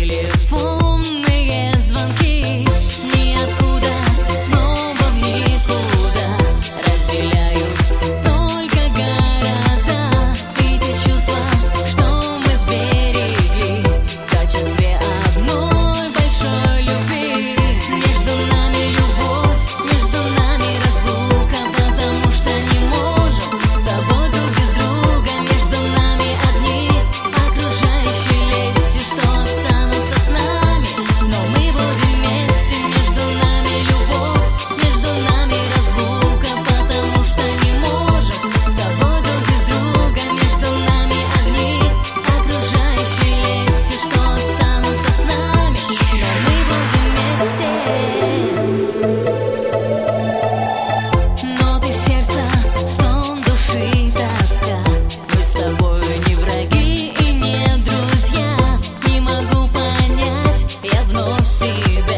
Телефонные звонки ниоткуда, снова в никуда, разделяют только города и те чувства, что мы сберегли в качестве одной большой любви. Между нами любовь, между нами разлука, потому что не можем с тобой друг без друга. Между нами огни, окружающие лестью, что останутся с нами, но мы будем вместе. Между нами любовь, между нами разлука, потому что не можем с тобой друг без друга. Между нами огни, окружающие лестью, что останутся с нами, но мы будем вместе. Ноты сердца, стон души, тоска. Мы с тобой не враги и не друзья. Не могу понять я вновь себя.